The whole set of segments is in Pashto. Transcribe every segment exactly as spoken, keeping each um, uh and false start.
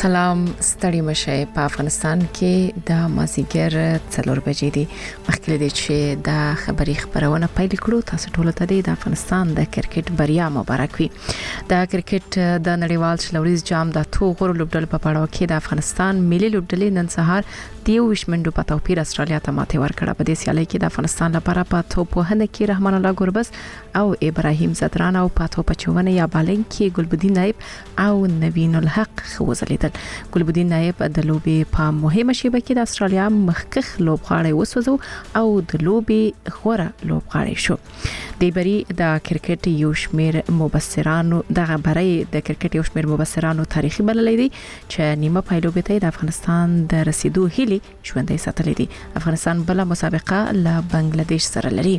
سلام ستړي مشه په افغانستان کې د مازیګر څلور بجې دي مخکې دې چې د خبري خبرونه پیل کړو تاسو ټول ته د افغانستان د کرکټ بریا مبارک وي د کرکټ د نړیوال شلوریز جام د تو غوړ لوبډل په پړاو کې د افغانستان ملي لوبډلې نن سهار دیو وشمنډو په توپیر استرالیا ته ماته ورکړه په دې سیالي کې د افغانستان لپاره په توپ وهنه کې رحمان الله ګوربس او ابراهیم زدران او په توپ چونه یا بالنګ کې ګلبدین نایب او نوین الحق خوځلیدل ګلبدین نایب د لوبي په مهمه شیبه کې د استرالیا مخکخ لوبغاړی وسوځو او د لوبي غوړه لوبغاړی شو د بری د کرکټ یو شمیر مبصرانو د غبري د کرکټ یو شمیر مبصرانو تاریخي بللې دي چې نیمه پایلوبې ته د افغانستان د رسیدو هلي ژوندۍ ساتلې دي افغانستان بل مسابقه له بنگلاديش سره لري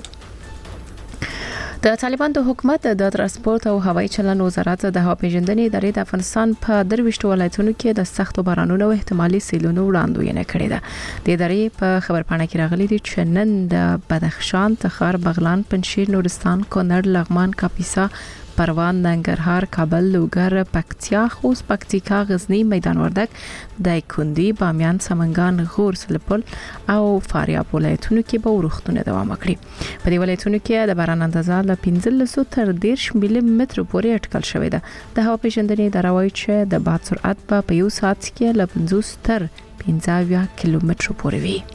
د طالبان د حکومت د ترانسپورت او هوایي چلن وزارت د هوا پیژندنې ادارې د افغانستان په درويشت ولایتونو کې د سختو بارانونو او احتمالي سیلونو وړاندوینه کړې ده د ادارې په خبرپاڼه کې راغلي دي چې نن د بدخشان، تخار، بغلان، پنجشیر، نورستان، کونړ، لغمان، کاپیسا، پروان، ننګرهار، کابل، لوګر، پکتیا، خوست، پکتیکا، غزنی، میدان وردګ، دایکندي، بامیان، سمنګان، غور، سلپل او فاریاب ولایتونو کې به ورښتونه دوام وکړي په دې ولایتونو کې د باران اندازه له پنځلس تر دېرش ملي متر پورې اټکل شوې ده د هوا پیژندنې اداره وايي چې د باد سرعت په یو ساعت کې له پنځوس تر پنځه کیلومتر پورې وي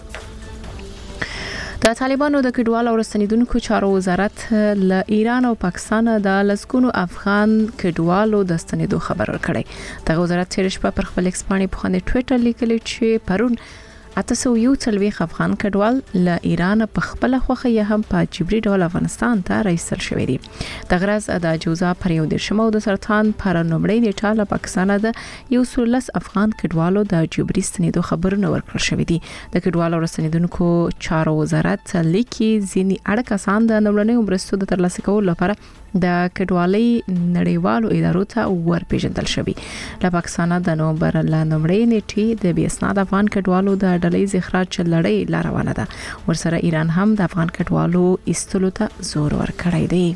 د طالبانو د کډوالو او رسنیدونکو چارو وزارت له ایران او پاکستان د لسګونو افغان کډوالو د ستنېدو خبر ورکړی د وزارت تیرش په خپل ایکس باندې په خنه ټوئیټر لیکلی چې پرون اته یو څلوي افغان کډوال له ایران په خپل خوخه یې هم په جبري ډول افغانستان ته رسیدل شوې دي د غرض د جوزا پر یو د شمو د سرطان پر نومړی نیټه له پاکستان د یو سلس افغان کډوالو د جبري ستنېدو خبرونه ورکړل شوې دي د کډوالو رسنیدونکو چارو وزارت لیکي ځینی اړه کسان د نومړنۍ مرستو د ترلاسه کولو لپاره د کډوالۍ نړیوالو ادارو ته ورپېژندل شوی له پاکستان د نومبر له نومړۍ نیټې د بي اسناد افغان کډوالو د ډلې اخراج لړۍ لا روانه ده ورسره ایران هم د افغان کډوالو ایستلو ته زور ورکړی دی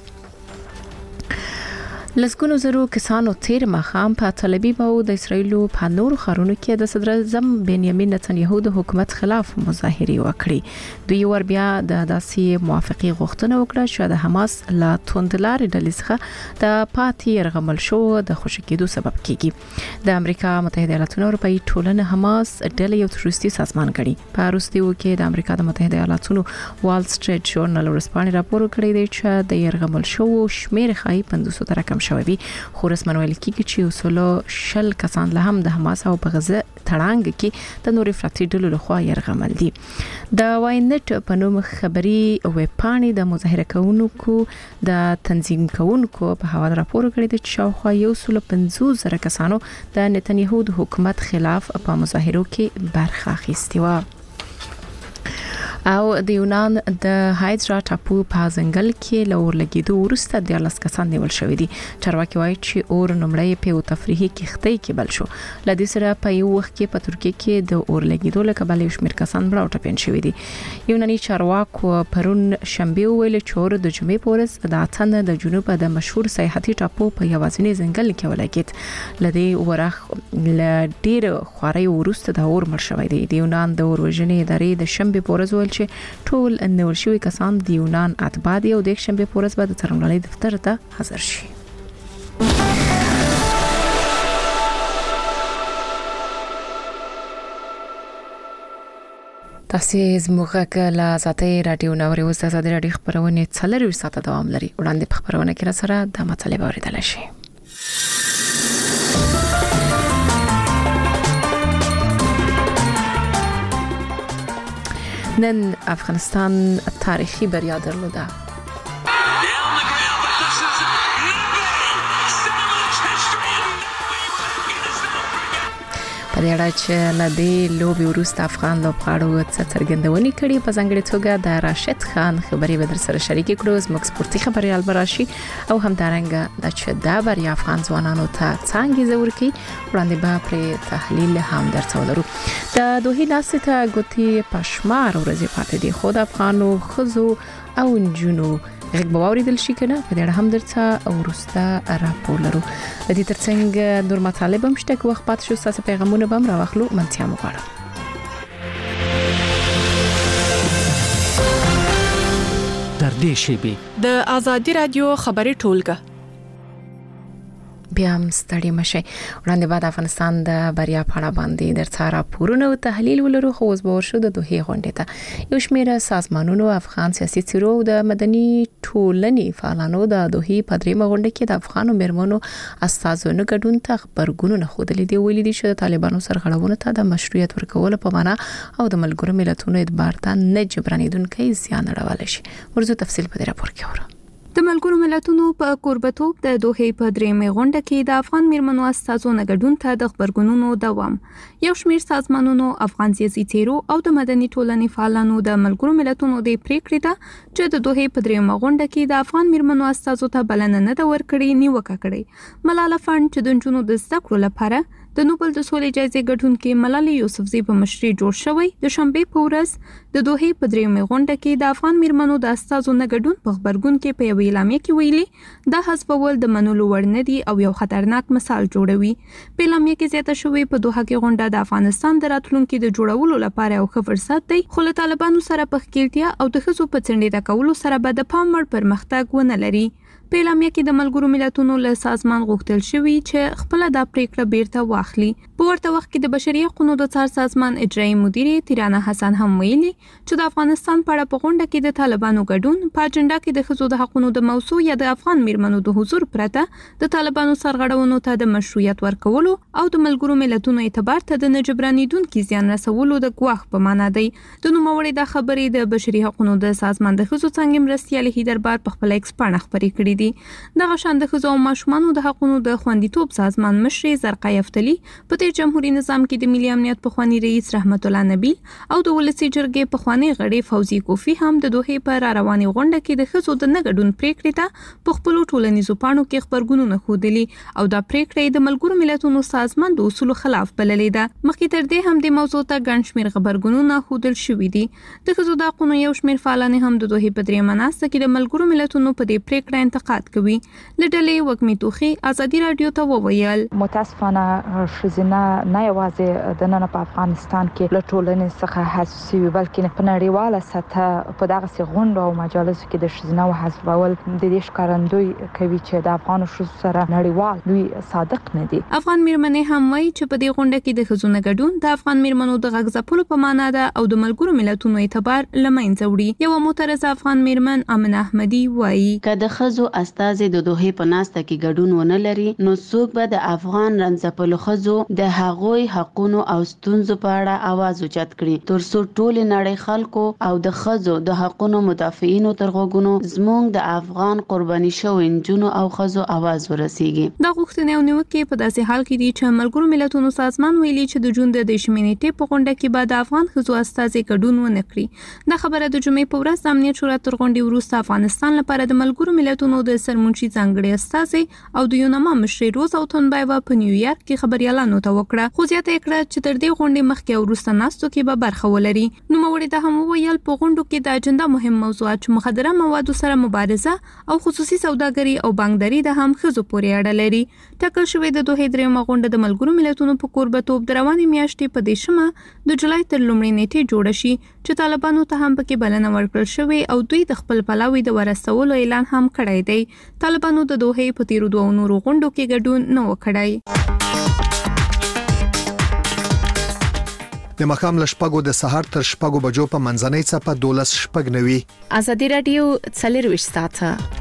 لسګونو زرو کسانو تیر مخام په تل ابیب او د اسرایل په نور خارونو کې د صدر اعظم بنیامین نتنیاهو د حکومت خلاف مظاهره وکړي دوی ور بیا د داسې موافقه غوښتنه وکړه چې د حماس لا توندلار ډلې څخه د پاتې يرغمل شو د خوشکېدو سبب کیږي د امریکا متحده ایالاتونو اروپאי ټولنه حماس ډلې یو تروریستي سازمان کړي په روسیو کې د امریکا د متحده ایالاتونو وال سټریټ ژورنال ورسپانې راپور کړی دی چې د يرغمل شو شمیر خای پنځوس تر کم شوی خو رسمن ویل کیږي چې اصول شل کسان له هم د حماس او په غزه تړانګ کې د نور افراطي ډلو لخوا يرغمل دي د واینټ په نوم خبري ویب پاڼې د مظاهره کوونکو د تنظیم کوونکو په حواله راپور کړی دی چې شاوخوا یو سل پنځوس زره کسانو د نتنیاهو د حکومت خلاف په مظاهرو کې برخه اخیستې و او د یونان د هایدرا ټاپو په ځنګل کې لور لګیدو ورسته د لاس کسان نیول شوې دي چارواکي وایي چې اور نمړی په تفریحي کښتۍ کې بل شو لدې سره په یو وخت کې په ترکیه کې د اور لګیدو له کبل یو شمېر کسان مړه ټپین شوې دي یوناني چارواکو پرون شنبه ویل چې اور د جمعې پورز د اتن د جنوب د مشهور سیاحتي ټاپو په یوازینی ځنګل کې ولګید لدې ورخ ل ډیر خوري ورسته د اور مړ شوې دي د یونان د اور وژنې ادارې د شنبه پورز ویل چې ټول نور شوی کسان د یونان اتباع دي او د شنبه پورز به د څرنګوالۍ دفتر ته حاضر شي تاسو زموږه له ذاتي رادیو نوري اوس د ذاتي رادیو خبرونه څلور ساعته دوام لري وړاندې په خبرونه کې را سره د مطلب اوریدل شي نن افغانستان تاریخي بریا درلوده په دې اړه چې لدې لوبي وروسته افغان لوبغاړو څه څرګندونې کړي په ځانګړي توګه د راشد خان خبري به در سره شریک کړو زموږ سپورتي خبريال براشي او همدارنګه د چې دا بریا افغان ځوانانو ته څنګه زور کوي وړاندې به پر تحلیل هم درته ولرو د دوه لاسه ته ګوتی پښمار ورځې پاتې دي خو د افغانو خزو او جنو غږ به واوریدل شي کنه په دې اړه هم درته ورسته راپور لرو. د دې ترڅنګ نور مطالب هم شته، وخت پات شو تاسو پیغامونه به هم راوخلو. منتیا مو غواړم. در دې شیبه د آزادی رادیو خبري ټولګه بیا هم ستړي مشه. وړاندې بعد افغانستان د بریا په اړه باندې درته راپورونه او تحلیل ولرو. خو اوس به ورشو د دوحې غونډې ته. یو شمېر سازمانونو افغان سیاسي څیرو د مدني ټولنې فعالانو د دوحې په دریمه غونډه کې د افغانو میرمنو استازونو ګډون ته خبرګونونه خوده لیدي ویلي دي چې د طالبانو سرغړونو ته د مشروعیت ورکول په معنا او د ملګرو ملتونو اعتبار ته نه جبرانیدونکي زیان اړول شي. ورزو تفصیل په دې راپور کې اورو. د ملګرو ملتونو په کوربتوب د دوحې په درېمه غونډه کې د افغان میرمنو استازونو ګډون ته د خبرګونونو دوام. یو شمېر سازمانونو، افغان سیاسي څیرو او د مدني ټولنې فعالانو د ملګرو ملتونو د پریکړې ته چې د دوحې په درېمه غونډه کې د افغان میرمنو استازو ته بلنه نه ده ورکړې نیوکه کړې. ملاله فند چې د نجونو د زده کړو لپاره د نوبل د سولې جایزې ګټونکې ملالۍ یوسفزۍ په مشرۍ جوړ شوی د شنبې په ورځ د دوحې په درېمه غونډه کې د افغان میرمنو د استازو نه ګډون په خبرګون کې په یوه اعلامیه کې ویلي دا حذفول د منلو وړ نه دي او یو خطرناک مثال جوړوي. په اعلامیه کې زیاته شوې په دوحه کې غونډه د افغانستان د راتلونکي د جوړولو لپاره یو ښه فرصت دی، خو له طالبانو سره په ښکیلتیا او د ښځو په څنډې کولو سره به د پام وړ پرمختګ ونه لري. په اعلامیه کې د ملګرو ملتونو له سازمان غوښتل شوی چې خپل د پریکړه بیرته واخلي. په ورته وخت کې د بشري حقوقو د څار سازمان اجرایي مدیر تیرانه حسن هم ویلي چې د افغانستان په اړه په غونډه کې د طالبانو ګډون په اجنډا کې د ښځو د حقوقو د موضوع یا د افغان میرمنو د حضور پرته د طالبانو سرغړونو ته د مشروعیت ورکولو او د ملګرو ملتونو اعتبار ته د نجبرانیدونکو زیان رسولو د ګواښ په معنا دی. د نوموړي د خبرې د بشري حقوقو د سازمان د ښځو څنګه مرستيال هیدربار په خپل ایکس پاڼه خبرې کړې دي. دغه شان د ښځو او ماشومانو د حقوقو د خوندیتوب سازمان مشر زرقای افتلی په تیر جمهوریت نظام کې د ملي امنیت پخوانی رئیس رحمت الله نبیل او د ولسی جرګې پخوانی غړي فوزي کوفی هم د دوحې په را رواني غونډه کې د ښځو د نګډون پریکړې ته په خپل ټولنیزو پاڼو کې خبرګونونه خودلی او دا پریکړې د ملګرو ملتونو سازمان د اصولو خلاف بللې ده. مخکې تر دې هم د موضوع ته ګڼ شمېر خبرګونونه خودل شوې دي. د ښځو د حقوقو یو شمېر فعالان هم د دوحې په درېمه ناسته کې د ملګرو ملتونو په دې پریکړه انتقاد کوي. لډلې وګمی توخي آزادی رادیو ته وویل متاسفانه ښځینه نه یوازې د نن په افغانستان کې له ټولنې څخه حذف شوي بلکې په نړیواله سطح په دغه سي غونډو او مجالسو کې د ښځینه حذفول د دې ښکارندوی کوي چې د افغان ښځو سره نړیوال دوی صادق نه دي. افغان میرمنې هم وایي چې په دې غونډه کې د ښځو نه ګډون د افغان میرمنو د غږ ځپلو په معنا ده او د ملګرو ملتونو اعتبار لمنځه وړي. یو معترضه افغان میرمن امن احمدي وایي که د ښځو استازي د دوحې په ناسته کې ګډون ونه لري نو څوک به د افغان رنځپلو ښځو د هغوی حقونو او ستونزو په اړه आवाज اوچت کړي ترڅو ټول نړۍ خلکو او د ښځو د حقونو مدافعینو تر غوږونو زموږ د افغان قرباني شوو نجونو او ښځو आवाज ورسیږي. دا غوښتنې او نیوکې په داسې حال کې دي چې ملګرو ملتونو سازمان ویلي چې د جون د دشمنۍ ټې په غونډه کې به د افغان ښځو استازي ګډون ونه کړي. دا خبره د جمعې په ورځ د امنیت شورا تر غونډې وروسته افغانستان لپاره د ملګرو ملتونو د سرمنشي ځانګړي استازي او د یوناما مشر روز او تنبایوا په نیویارک کې خبريالانو ته وکړه. خو زیاته کړه چې تر دې غونډې مخکې او وروسته ناستو کې به برخه ولري. نو موري د هم ویل په غونډو کې د اجنډا مهم موضوعات مخدره موادو سره مبارزه او خصوصي سوداګري او بانکداري د هم ښځو پورې اړه لري. ټاکل شوې د دوحې درېمه غونډه د ملګرو ملتونو په کوربتوب د روانې میاشتې په دیشمه د جولای تر لومړۍ نیټې جوړ شي چې طالبانو ته هم پکې بلنه ورکړل شوې او دوی د خپل پلاوي د ورسولو اعلان هم کړی دی. طالبانو د دوحې په تیرو دوه نورو غونډو کې ګډون نه وکړای. د مخام لشپګو د سحر تر شپګو بجو په منځنۍ څپه دولس شپګ نوي. آزادی رادیو څلرويشت ساعته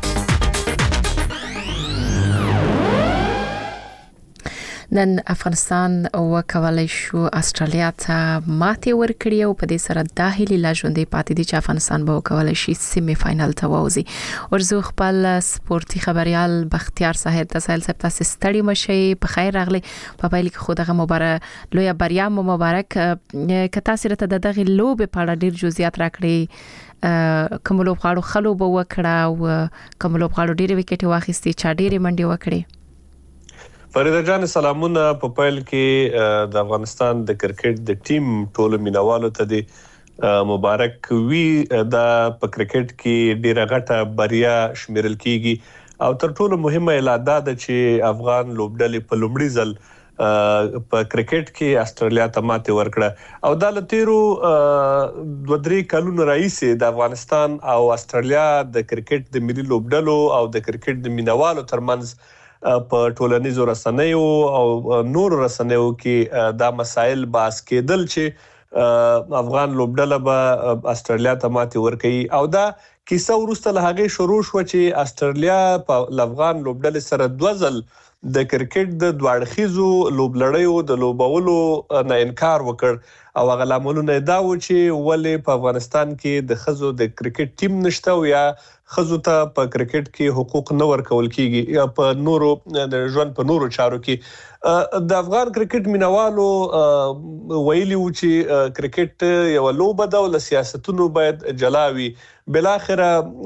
نن افغانستان وکولای شو استرالیا ته ماته ورکړي او په دې سره د هلي لا ژوندې پاتې دي چې افغانستان به وکولای شي سیمه فائنل ته ووزي. ورزو خپل سپورتي خبريال بختیار صاحب تاسو سره تاسو ستړي مشي په خیر راغلي په پایل کې خو دغه مبارک لوی بریا مبارک ک تاسو ته دغه لوب په اړه ډیر جزئیات راکړي کوم لوب غاړو خلو به وکړه او کوم لوب غاړو ډیر وکټي واخیستي چا ډیر منډي وکړي. فریده جان سلامونه. په پایل کې د افغانستان د کرکټ د ټیم ټولو مینوالو ته د مبارک وی د په کرکټ کې ډیره غټه بریا شمیرل کیږي او تر ټولو مهمه اعلاده ده چې افغان لوبډلې په لومړي ځل په کرکټ کې استرالیا ته ماته ورکړه او د لتیرو دوه درې کلونو راځي د افغانستان او استرالیا د کرکټ د ملي لوبډلو او د کرکټ د مینوالو ترمنځ په ټولنیزو رسنیو او نور رسنیو کې دا مسایل باس کېدل چې افغان لوبډله به استرالیا ته ماته ورکړي او دا کیسه ورسته له هغه شروع شو چې استرالیا په افغان لوبډله سره دوه ځل د کرکټ د دواړخیزو لوبلړیو د لوبولو نه انکار وکړ او هغه لاملونه دا و چې ولې په افغانستان کې د خزو د کرکټ ټیم نشته او یا خزو ته په کرکټ کې حقوق نه ورکول کیږي یا په نورو د ژوند په نورو چارو کې د افغان کرکټ مینوالو ویلي و چې کرکټ یو لوبه ده او له سیاستونو باید جلاوي بل اخر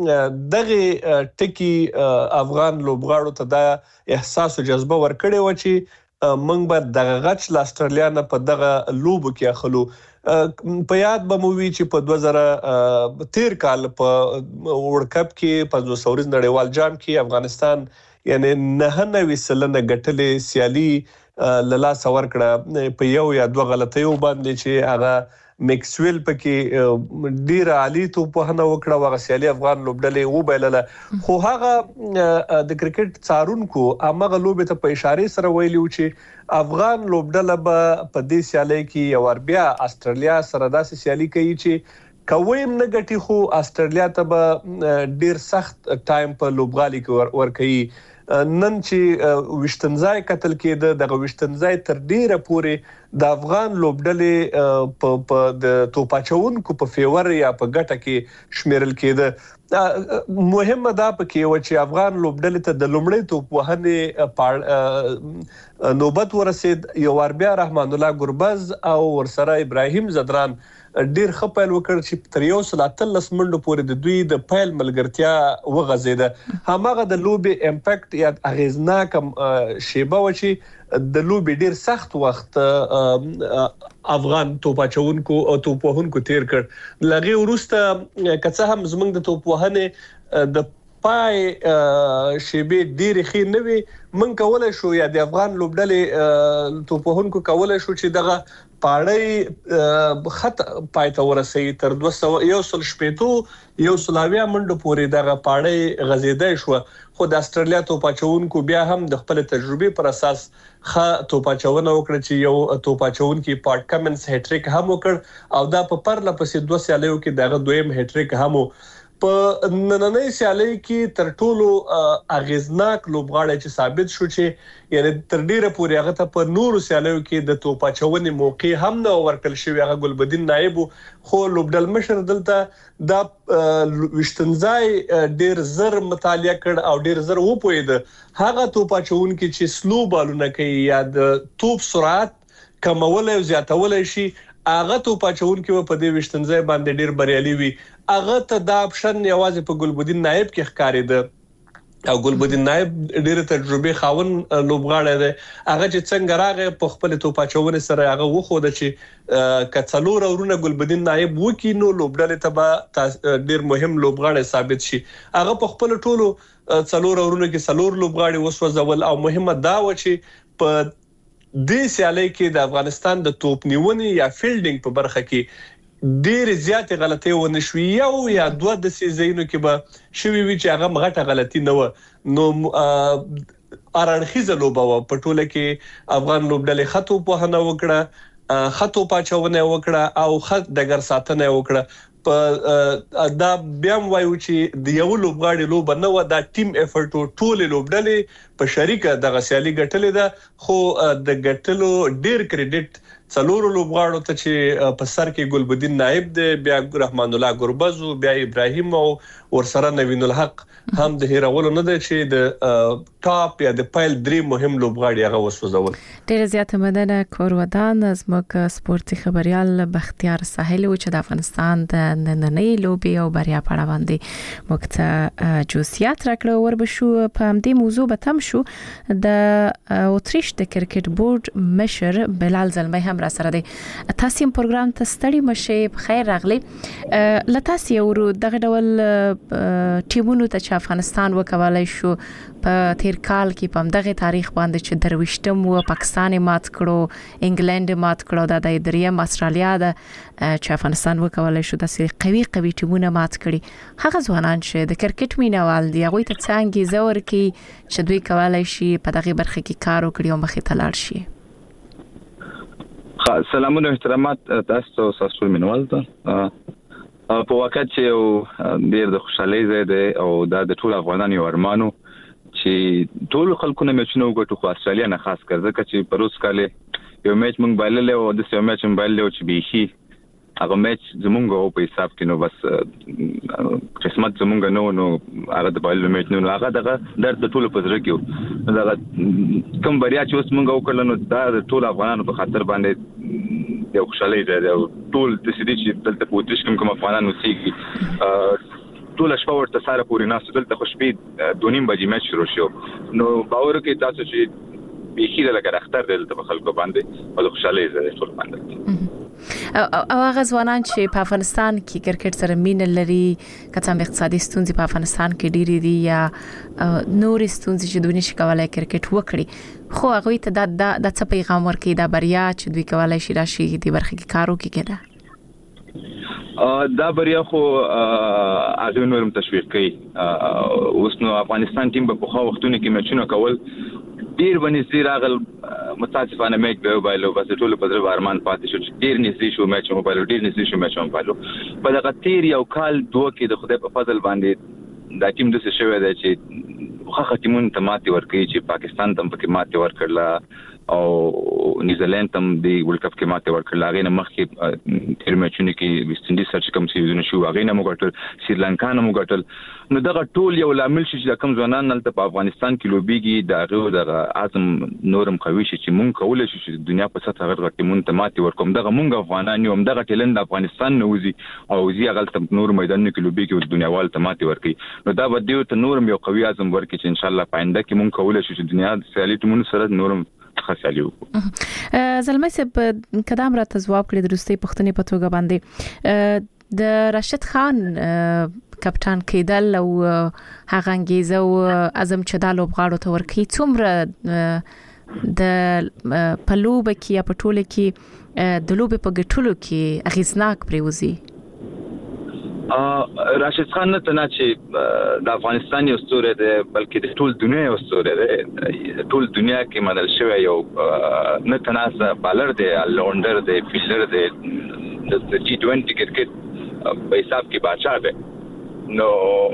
دغه ټکی افغان لوبغاړو ته دا احساس او جذبه ورکړي و چې موږ به دغه غچ ل استرالیا نه په دغه لوبو کې اخلو په یاد به مو وی چې په دوه زره تیر کال په ورلد کپ کې په دوه سورز نړیوال جام کې افغانستان یعنی نه نه وسلنه غټلې سیالي للا سور کړه په یو یا دوه غلطیو باندې چې هغه میکسویل پکې ډیر عالی تو په نه وکړه واغ سیالي افغان لوبډلې و بیلله خو هغه د کرکټ څارونکو امغه لوبه ته په اشاره سره ویلو چې افغان لوبډله به په دې سیالي کې یو ور بیا استرالیا سره داسې سیالي کوي چې کویم نه غټي خو استرالیا ته به ډیر سخت ټایم په لوبغالي کې ور کوي نن چې وشتنځای قتل کېده د وشتنځای تر ډیره پورې د افغان لوبډلې په د توپاچونکو په فیور یا په ګټه کې شمیرل کېده مهمه دا پکې و چې افغان لوبډلې ته د لومړی توپ وهنې نوبت ورسید یو ور بیا رحمان الله ګربز او ورسره ابراهیم زدران ډیر خپل وکړ چې تر یو سل اتلس منډو پورې د دوی د پایل ملګرتیا وغځیده هماغه د لوبي امپیکټ یا اغیزناک شیبه و چې د لوبي ډیر سخت وخت افغان توپاچونکو او توپوهونکو تیر کړ لغه ورسته کڅه هم زمنګ د توپوهنه د پای شیبه ډیر خې نه وي من کولای شو یا د افغان لوبډلې توپوهونکو کولای شو چې دغه پاړی خط پایته ورسي تر دوه سوه یو سل شپېتو یو سلاویا منډو پورې دغه پاړی غزیدای شو خو د استرالیا توپاچونکو بیا هم د خپل تجربه پر اساس خ توپاچونه وکړه چې یو توپاچونکو پارټ کمنس هټریک هم وکړ او دا په پرله پسې دوه سیالیو کې دغه دویم هټریک هم په نننۍ سیالي کې تر ټولو اغیزناک لوبغاړی چې ثابت شو چې یعنی تر ډیره پورې هغه ته په نورو سیالیو کې د توپاچونې موقع هم نه ورکل شوی هغه ګلبدین نایب خو لوبډل مشر دلته دا وشتنځای ډیر زر مطالعه کړ او ډیر زر وپوید هغه توپاچون کې چې سلو بالونه کوي یا د توپ سرعت کمول او زیاتول شي اغه توپاچون کې په دې وشتنځای باندې ډیر بریالي وي اغه ته دا اپشن یوازې په ګلبدین نایب کې ښکارېده او ګلبدین نایب ډیره تجربه خاون لوبغاړی دی هغه چې څنګه راغی په خپل توپاچونه سره هغه وخوده چې کڅلور اورونه ګلبدین نایب وکي نو لوبډلې ته به ډیر مهم لوبغاړی ثابت شي هغه په خپل ټولو څلور اورونه کې څلور لوبغاړي وسوځول او مهمه دا و چې په دې سیالي کې د افغانستان د توپ نیونې یا فیلډینګ په برخه کې ډېر زیات غلطي ونه شوې یو یا دوه د سیزینو کې به شوي وي چې هغه مغټه غلطي نه و نو ارانخیزه لوبه و په ټوله کې افغان لوبډلې خطو په هنه وکړه خطو پاچونه وکړه او خط دګر ساتنه وکړه په دا بیا وایو چې د یو لوبغاړي لوب نه و دا ټیم افورټ ټول لوبډلې په شریکه د غسیالي ګټلې ده خو د ګټلو ډیر کریډټ څلور لوبغاړو ته چې په سر کې ګلبدین نایب دی بیا رحمان الله ګربز بیا ابراهیم او ورسره نوین الحق هم د هیرولو نه دی چې د ټاپ یا د پایل درې مهم لوبغاړي هغه وسوځول ډیر زیاته مننه کورودان زموږ سپورتي خبريال بختیار ساحل چې د افغانستان د نننۍ لوبي او بریا په اړه باندې مکته جوسیات راکړو وربشو په همدې موضوع به تم شو د اوتریش د کرکټ بورډ مشر بلال زلمی هم هم را سره دی. تاسو هم پروګرام ته ستړي مشه په خیر راغلی. لته یو دغه ډول ټیمونو ته چې افغانستان وکولای شو په تیر کال کې په دغه تاریخ باندې چې درويشتم و پاکستان مات کړو، انګلند مات کړو، د دریم استرالیا د چې افغانستان وکولای شو د قوي قوي ټیمونه مات کړي. هغه ځوانان چې د کرکټ مینوال دي هغه ته څنګه زور کې چې دوی کولای شي په دغه برخه کې کار وکړي او مخې ته لاړ شي. سلامونه احترامات تاسو تاسو مینوال ته په واقع چې ډیر د خوشحالۍ ځای دی او دا د ټول افغانانو یو ارمانو چې ټول خلکونه میچونه وګټو، خو استرالیا نه خاص کر ځکه چې پروس کاله یو میچ مونږ بایلل او د یو میچ مونږ بایلل چې بيخي هغه میچ زمونږ په حساب کې نو بس قسمت زمونږ نو نو هغه د بایلل میچ نو هغه دغه درد ټول په ځر کې دا کوم بریا چې اوس مونږ وکړل نو دا ټول افغانانو په خاطر باندې یو خوشالۍ ده. ټول د سړي چې دلته پوتش کوم کوم افغانانو سیږي ټول شپه ورته سره پورې ناس دلته خوشبي دونیم بجې میچ شروع شو نو باور کې تاسو چې بيخي لکه اختر دلته په خلکو باندې او خوشالۍ ده ټول باندې. او هغه ځوانان چې په افغانستان کې کرکټ سره مینه لري، کته اقتصادي ستونزې په افغانستان کې ډېرې دي یا نور ستونزې چې دوی نشي کولای کرکټ وکړي، خو هغه ته د د څه پیغام ورکړي د بریا چې دوی کولای شي راشي د برخه کې کار وکړي کېده. دا بریا خو هغه نورم تشویق کوي. اوس نو افغانستان ټیم په خو وختونو کې میچونه کول ډیر باندې زیر اغل متاسفانه میچ به وبایلو بس ټول په درو ارمان پاتې شو چې ډیر نږدې شو میچ موبایل ډیر نږدې شو میچ موبایل په دغه تیر یو کال دوه کې د خدای په فضل باندې دا ټیم د څه شوی دی چې خو ټیمون ته ماتي ورکړي چې پاکستان ته په کې ماتي ورکړل او نیوزیلند هم د ورلد کپ کې ماته ورکړل. هغه نه مخکې تیر میچونه کې ویسټ انډیز سره کوم سیزن شو هغه نه موږ سریلانکا نه موږ نو دغه ټول یو لامل شي چې کوم ځوانان نلته په افغانستان کې لوبيږي دا غو د اعظم نورم قوي شي چې مونږ کولای شو چې دنیا په سطح غړ غړ مونږ ته ماتي ورکوم دغه مونږ افغانان یو دغه ټیلند افغانستان نوځي او زی غلط نور میدان کې لوبيږي او دنیاوال ته ماتي ورکي نو دا به دیو ته نورم یو قوي اعظم ورکي چې ان شاء الله پاینده کې مونږ کولای شو چې دنیا سیالي ته مونږ سره نورم خاصالیو. زلمه صاحب کدام را تجواب کړی درسته پښتني په توګه باندې د راشد خان کپټان کېدل او هغه انګیزه او اعظم چې د لوبغاړو ته ورکی څومره د پلوب کې یا پټول کې د لوب په ګټلو کې اغیزناک پریوزي. راشد خان نه تنه چې د افغانستان یو ستوری دی بلکې د ټول دنیا یو ستوری دی. ټول دنیا کې منل شوی یو نه تناسه بالر دی، الراونډر دی، فیلډر دی، د جی ټوئنټي کرکټ په حساب کې بادشاہ دی. نو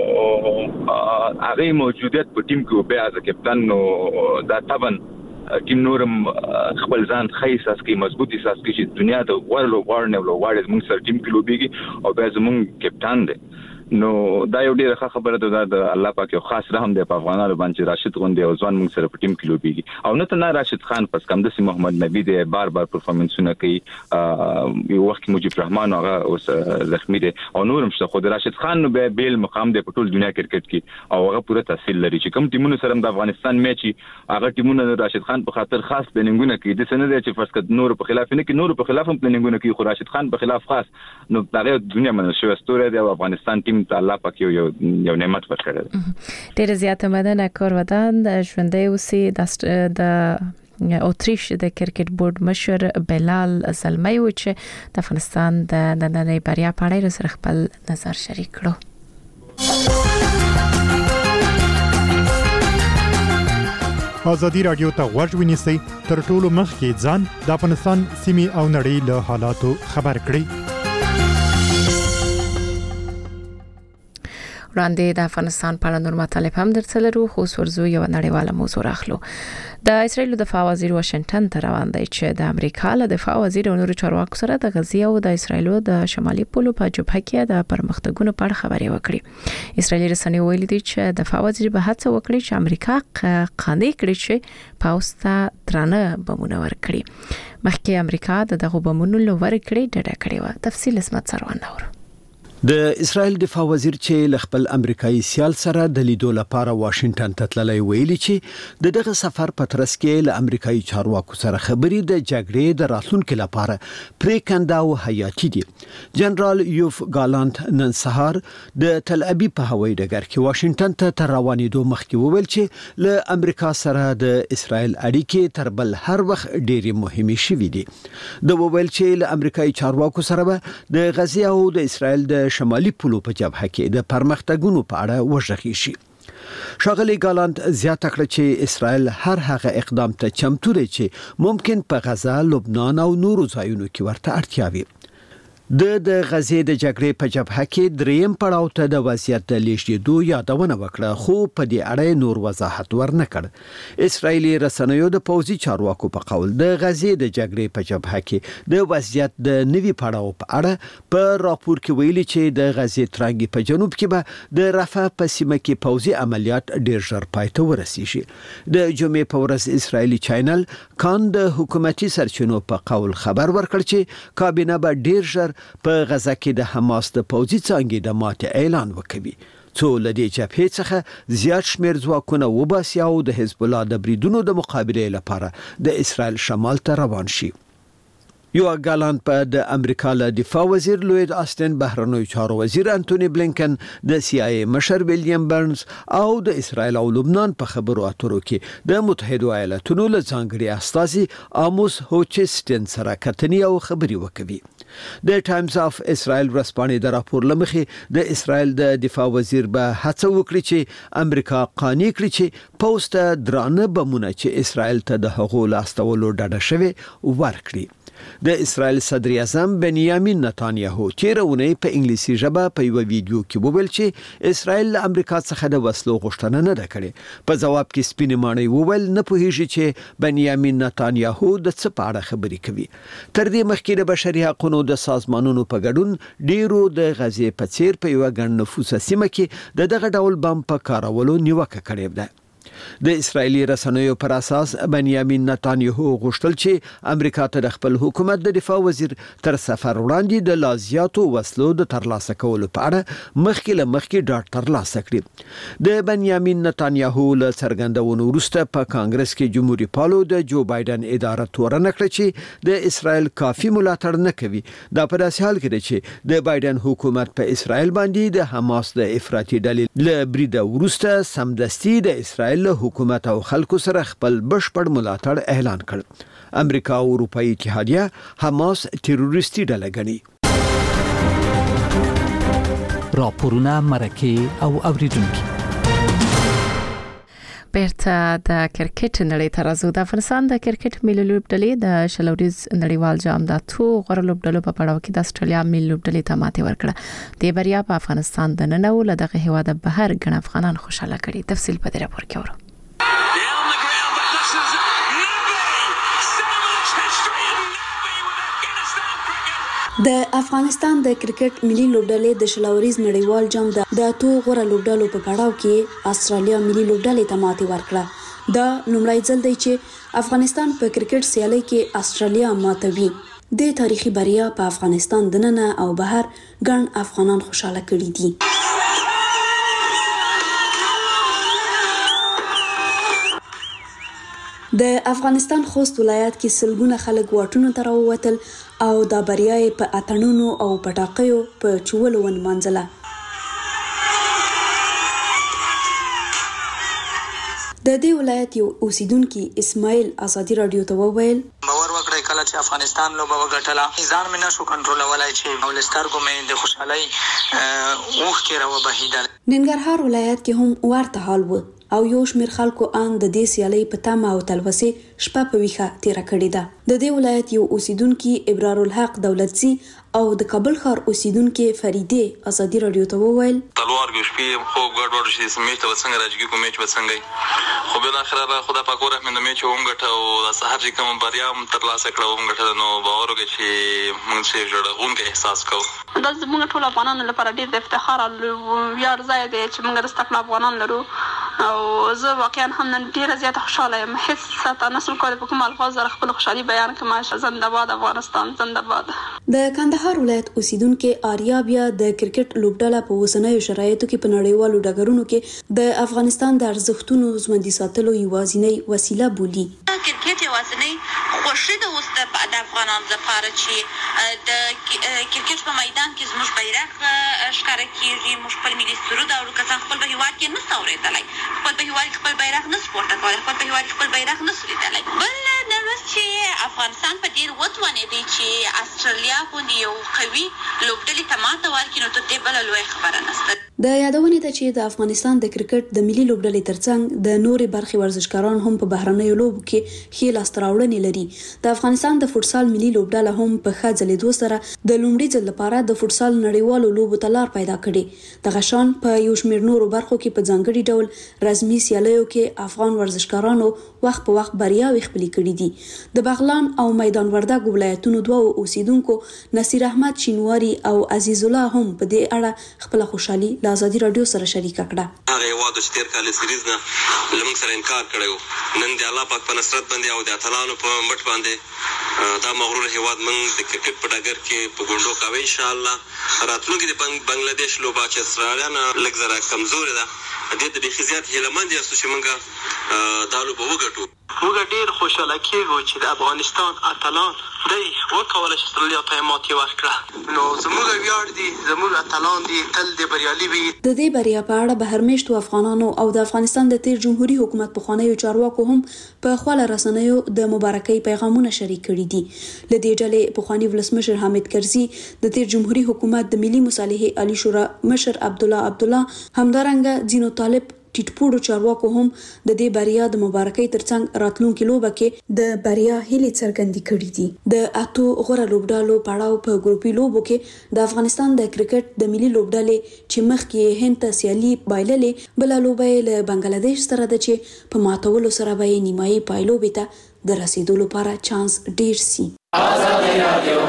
هغه موجودیت په ټیم کې به از کپټان نو دا طبعا ټیم نورم خپل ځان خیس اس کې مضبوطی ساس کې چې دنیا د ورلو وارنه ولو وارز موږ سره ټیم کې لوبيږي او به زموږ کپټان دی. نو دا یو ډیره ښه خبره ده د الله پاک یو خاص رحم دی په افغانانو باندې راشد غوندي او ځوان موږ سره په ټیم کې لوبيږي او نه ته نه راشد خان پس کم د سي محمد نبی دی بار بار پرفورمنسونه کوي. یو وخت مجيب رحمان هغه اوس زخمی دی او نورم شته خو د راشد خان نو به بیل مقام دی په ټول دنیا کرکټ کې او هغه پوره تحصیل لري چې کوم ټیمونو سره د افغانستان میچ هغه ټیمونو راشد خان په خاطر خاص پلانینګونه کوي د سند چې فرض کړه نور په خلاف نه کې نور په خلاف هم پلانینګونه کوي خو راشد خان په خلاف خاص نو دغه دنیا منل شو ستوره دی او افغانستان ټیم ته الله پاک یو یو نعمت ورکړل. ډېر زیات مدنه کار ودان د ژوندۍ اوسې د اوتریش د کرکټ بورډ مشر بلال زلمی و چې د افغانستان د نننۍ بریا په اړه سره خپل نظر شریک کړو. ازادي رادیو ته غوږ ونیسئ تر ټولو مخکې ځان د افغانستان سیمې او نړۍ له حالاتو خبر کړئ. وړاندې د افغانستان په اړه نور مطالب هم درڅلرو خو ورزو یو نړیواله موضوع راخلو. د اسرایل دفاع وزیر واشنگټن ته روان دی چې د امریکا له دفاع وزیر او نورو چارواکو سره د غزې او د اسرایل د شمالي پولو په جبهه کې د پرمختګونو په اړه خبرې وکړي. اسرایلی رسنۍ ویلي دي چې دفاع وزیر به هڅه وکړي چې امریکا قانع کړي چې پاوسته ترانه بمونه ورکړي. مخکې امریکا د دغه بمونو لور کړي ډډه کړې و. تفصیل اسمت سروان نور. د اسرائیل دفاع وزیر چې خپل امریکایي سیال سره د لیدو لپاره واشنگټن ته تللی ویلي چې د دغه سفر په ترڅ کې له امریکایي چارواکو سره خبرې د جګړې د راتلونکو لپاره پریکنده او حیاتي دي. جنرال یوف ګالانت نن سهار د تل ابیب په هوایي ډګر کې واشنگټن ته تر روانېدو مخکې وویل چې له امریکا سره د اسرائیل اړیکې تر بل هر وخت ډېرې مهمې شوې دي. د وویل چې له امریکایي چارواکو سره به د غزې او د اسرائیل د شمالي پولو په جبهه کې د پرمختګونو په اړه وژغي شي. شاغلي ګالانت زیاته کړه چې اسرائیل هر هغه اقدام ته چمتو دی چې ممکن په غزا، لبنان او نورو ځایونو کې ورته اړتیا وي. د د غزې د جګړې په جبهه کې دریم پړاو ته د وضعیت د لیږدېدو یادونه وکړه، خو په دې اړه نور وضاحت ورنه کړ. اسرائیلي رسنیو د پوځي چارواکو په قول د غزې د جګړې په جبهه کې د وضعیت د نوي پړاو په اړه په راپور کې ویلي چې د غزې ترانګي په جنوب کې به د رفح په سیمه کې پوځي عملیات ډېر ژر پای ته ورسیږي. د جمعې په ورځ اسرائیلي چینل کان د حکومتي سرچینو په قول خبر ورکړ چې کابینه به ډېر ژر په غزا کې د حماس د پوځي څانګې د ماتې اعلان وکوي. څو لدی جبهې څخه زیات شمیر ځواکونه وباسي او د حزب الله د بریدونو د مقابله لپاره د اسرائیل شمال ته روان شي. یو ګالانت په د امریکا له دفاع وزیر لوید آستن، بهرنیو چارو وزیر انټونی بلینکن، د سی آی ای مشر ویلیام برنز او د اسرائیل او لبنان په خبرو اترو کې د متحده ایالاتونو له ځانګړي استازي آموس هوچستن سره کتنې او خبري وکوي. د ټایمز اف اسرائیل ورسپانې د راپور لمخې د اسرائیل د دفاع وزیر به هڅه وکړي چې امریکا قانع کړي چې پوسټ درانه بمونه چې اسرائیل ته د هغو لاستولو ډډه شوی ورکړي. د اسرائیل صدر اعظم بنیامین نتانیاهو چیرونه په انګلیسي ژبه په یو ویډیو کې وویل چې اسرائیل له امریکا څخه د وسلو غوښتنه نه ده کړې. په جواب کې سپینې ماڼۍ وویل نه پوهیږي چې بنیامین نتانیاهو د څه په اړه خبرې کوي. تر دې مخکې د بشري حقوقو د سازمانونو په ګډون ډیرو د غزې په څیر په یو ګڼ نفوسه سیمه کې د دغه ډول بم په کارولو نیوکه کړې ده. د اسرایلی رسنیو پر اساس بنیامین نتانیاهو غوښتل چې امریکا ته د خپل حکومت د دفاع وزیر تر سفر وړاندې د لازیاتو وسلو د ترلاسه کولو په اړه مخکې له مخکې ډاډ ترلاسه کړي. د بنیامین نتانیاهو له څرګندونو وروسته په کانګرس کې جمهوریت پالو د جو بایدن اداره تورنه کړه چې د اسرائیل کافي ملاتړ نه کوي. دا په داسې حال کې دی چې د بایدن حکومت په اسرائیل باندې د حماس د افراطي ډلې له بریده وروسته سمدستي د اسرائیل حکومت او خلکو سره خپل بشپړ ملاتړ اعلان کړ. امریکا او اروپאי اتحادیه حماس تروریستي ډله ګڼي. راپورونه مرکه او اوریدونکو بیرته د کرکټ نړۍ ته راځو. د افغانستان د کرکټ ملي لوبډلې د شلوريز نړیوال جام د اتو غوړ لوبډلو په پړاو کې د استرالیا ملي لوبډلې ته ماتې ورکړه. د بریا په افغانستان د نن او دغه هیواد بهر ګڼ افغانان خوشاله کړي. تفصیل په دې راپور کې ورو. د افغانستان د کرکټ ملي لوبډلې د شلوريز نړیوال جام د اتو غوړ لوبډلو په پړاو کې استرالیا ملي لوبډلې ته ماتې ورکړه. دا لومړی ځل دی چې افغانستان په کرکټ سیالي کې استرالیا ماتوي. د تاریخي بریا په افغانستان دننه او بهر ګڼ افغانان خوشاله کړي دي. د افغانستان خوست ولایت کې سلګونه خلک واټونو ته راووتل او دا بریا په اتڼونو او پټاقیو په چولو ونمانځله. د دې ولایت یو اوسیدونکي اسماعیل ازادي رادیو ته وویل باور وکړئ کله چې افغانستان لوبه وګټله ځان مې نشو کنټرولولای چې ولسترګو مې د خوشحالۍ اوښکې راوبهیدل. ننګرهار ولایت کې هم ورته حال و او یو شمېر خلکو ان د دې سیالۍ په تمه او تلوسې شپه په ویښه تیره کړې ده. د دې ولایت یو اوسیدونکي ابرار الحق دولتزي او د کابل ښار اوسیدونکي فریده ازادي رادیو ته وویل تلوار ګو شپې خو ګډوډ شي سمیت ته څنګه راځي کو میچ وڅنګي خو بل اخر را خدا پاک ورحمت د میچ هم ګټه او د سحر چې کوم بریا هم تر لاسه کړو هم ګټه نو باور وکړي چې موږ څه جوړغونکي احساس کوو. دا زموږ ټول افغانانو لپاره ډېر د افتخار او ویاړ ځای دی چې موږ د ستقل افغانان لرو او زه واقعا هم نن ډیره زیاته خوشاله یم. هیڅ ساته نسم کولی په کوم الفاظ سره خپل خوشحالي بیان کړم. زنده باد افغانستان، زنده باد. د کندهار ولایت اوسیدونکو آریا بیا د کرکټ لوبډله په اوسنیو شرایطو کې په نړیوالو ډګرونو کې د افغانستان د ارزښتونو ژوندي ساتلو یوازینۍ وسیله بولي. کرکټ یوازینۍ خوښي د اوس د افغانانو لپاره چې د کرکټ په میدان کې زموږ بیرغ ښکاره کیږي، موږ خپل ملي سرود او کسان خپل په هیواد کې نه اورېدلی، خپل په هیواد کې خپل بیرغ نه سپورته کولی، خپل په هیواد کې خپل بیرغ نه لیدلی. بل نوښت چې افغانستان په ډېر وتوانېدی چې استرالیا غوندې یو قوي لوبډلې ته ماته ورکړي، نو تر دې بله لویه خبره نشته. د یادونې ده چې د افغانستان د کرکټ د ملي لوبډلې ترڅنګ د نورې برخې ورزشکاران هم په بهرنیو لوبو کې ښې لاسته راوړنې لري. د افغانستان د فوټسال ملي لوبډله هم په ښه ځلېدو سره د لومړي ځل لپاره د فوټسال نړیوالو لوبو ته لار پیدا کړې. دغه شان په یو شمېر نورو برخو کې په ځانګړي ډول رسمي سیالیو کې افغان ورزشکارانو وخت په وخت بریاوې خپلې کړې دي. د بغلان او میدان وردګ ولایتونو دوه اوسیدونکو نصیر احمد شینواری او عزیز الله هم په دې اړه خپل خوشحالي له ازادي رادیو سره شریکه کړه. هغه یواد چې تیر کال سریز نه لمن سره انکار کړو، نن د الله پاک په نصرت باندې او د اتلانو په مټ باندې دا مغرور هیواد من د کرکټ په ډګر کې په ګوندو کوي. ان شاء الله راتلونکي د بنگلاديش لوبا چې استرالیا نه لږ زره کمزوري ده، د دې د خزيات هیلمند یاستو چې موږ دا لوبه وګټو. موږ ډیر خوشاله کېږو چې د افغانستان اتلان دی وکولای شي استرالیا ته ماتې ورکړه. نو زموږ ویاړ دي، زموږ اتلان دي تل د بریالي وي. د دې بریا په اړه بهرمېشتو افغانانو او د افغانستان د تیر جمهوریت حکومت پخوانیو چارواکو هم په خپل رسنیو د مبارکۍ پیغامونه شریک کړي دي. له دې ډلې پخوانی ولسمشر حامد کرزي، د تیر جمهوریت حکومت د ملي مصالحې علي شورا مشر عبد الله عبد الله، همدارنګه ځینو طالب ټیټپوړو چارواکو هم د دې بریا د مبارکۍ ترڅنګ راتلونکي لوبه کې د بریا هیلې څرګندې کړې دي. د اتو غوره لوبډالو پړاو په ګروپي لوبو کې د افغانستان د کرکټ د ملي لوبډلې چې مخکې هند ته سیالي بایللې، بل لوبه له بنگلاديش سره ده چې په ماتولو سره به نیمایي پایلوبې ته د رسیدو لپاره چانس ډیر سي. آزادي رادیو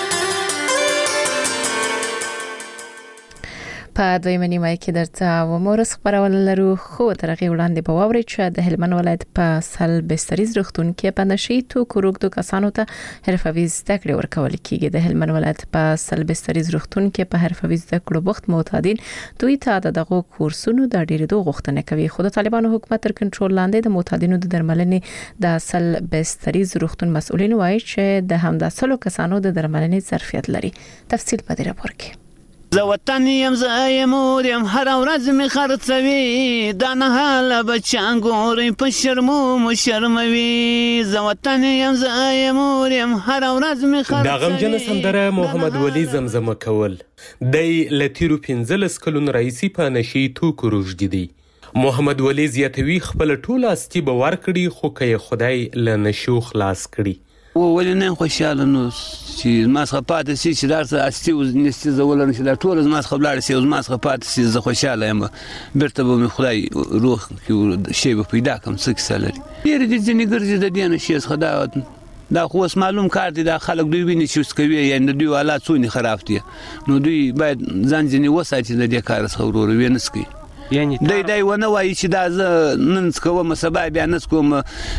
په دویمه نیمه کې درته و مورس خبرونه لرو. خو تر هغې وړاندې به واورئ چې د هلمند ولایت په سل بستریز روغتون کې په نشي توکو روږدو کسانو ته حرفوي زده کړې ورکول کیږي. د هلمند ولایت په سل بستریز روغتون کې په حرفوي زده کړو بوخت معتادین دوی ته د دغه کورسونو د ډیرېدو غوښتنه کوي. خو د طالبانو حکومت تر کنټرول لاندې د معتادینو د درملنې د سل بستریز روغتون مسؤلین وایي چې د همداسلو کسانو د درملنې ظرفیت لري. تفصیل په دې راپور کې. زه وطن یم زه یم اور یم هر ورځ می خرڅوي، دا نه حاله بچیان ګوري په شرمو مو شرموي. زه وطن یم زه یم اور یم هر ورځ می خرڅوي. دا غمجنه سندره محمد ولی زمزمه کول دی لتیرو پنځلس کلونو راځي په نشي توکو روږدي دی. محمد ولی زیاتوي خپل ټول استی به ور کړی، خو که خدای له نشو خلاص کړي. و ولې نه خوشاله نو چې ما څخه پاتې شي چې درته استی او نستی زول نه شي دا ټول ما څخه بلاړ شي او ما څخه پاتې شي. زه خوشاله یم، بیرته به مې خدای روح کې شی به پیدا کوم څه کیسه لري. ډېر دي ځینې ګرځي د دې نه شي څخه دا دا خو اوس معلوم کار دی. دا خلک دوی ویني چې اوس کوي، یعنې دوی حالات څونه خراب دي، نو دوی باید ځان ځینې وساتي د دې کار څخه ورور وینس کوي. یعنې دی دی ونه وایي چې دا زه نن کوم سبا بیا نس کوم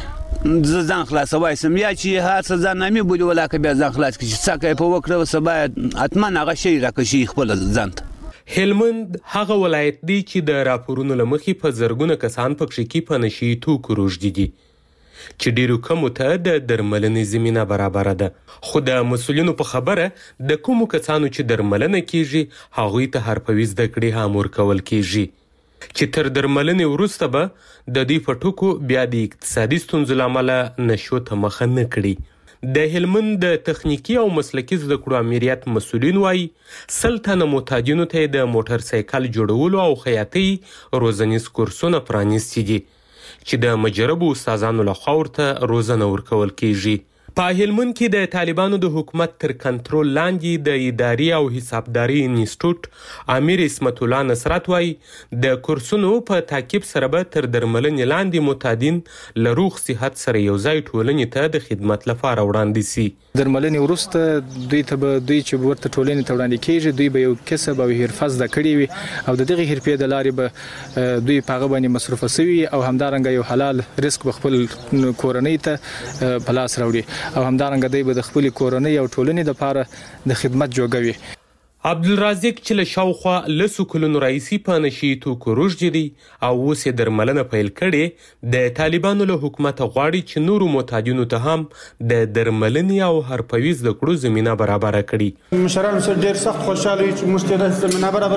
زه ځان خلاصوای سم، یا چې هر څه ځان نامي بولي ولاکه بیا ځان خلاص کړي چې څه کوي په وکړه سبا اتمن هغه شی راکشي خپل ځان ته. هلمند هغه ولایت دی چې د راپورونو لمخې په زرګونه کسان پکې کې په نشي توکو روږدي دي، چې ډیرو کمو ته د درملنې زمینه برابره ده. خو د مسؤلینو په خبره د کومو کسانو چې درملنه کیږي هغوی ته حرفوي زده کړې هم ورکول کیږي، چې تر درملنې وروسته به د دې په ټکو بیا د اقتصادي ستونزو له امله نشو ته مخه نه کړي. د هلمند د تخنیکی او مسلکي زده کړو امریت مسؤلین وایي سل تنه معتادینو ته د موټر سایکل جوړولو او خیاطۍ روزنیز کورسونه پرانیستي دي، چې د مجربو استادانو لخوا ورته روزنه ورکول کیږي. په هلمند کې د طالبانو د حکومت تر کنټرول لاندې د اداري او حسابداري انسټیټیوټ امیر اسمت الله نصرت وایي د کورسونو په تعقیب سره به تر درملنې لاندې معتادین له روغ صحت سره یو ځای ټولنې ته د خدمت لپاره وړاندې سي. درملنې وروسته دوی ته به دوی چې ورته ټولنې ته وړاندې کیږي دوی به یو کسب او حرفه زده کړې وي او د دغه حرفې د لارې به دوی په هغه باندې مصرف شوي او همدارنګه یو حلال رزق به خپل کورنۍ ته په لاس راوړي او همدارنګه دوی به د خپل کورنۍ او ټولنې لپاره د خدمت جوګوي. عبدالرازق چې له شاوخوا لسو کلونو راهیسې په نشي توکو روږدي دي او اوس یې درملنه پیل کړې د طالبانو له حکومته غواړي چې نورو معتادینو ته هم د درملنې او حرفوي زده کړو زمینه برابره کړي. مشرانو سره ډېر سخت خوشاله یو چې موږ ته د زمینه برابر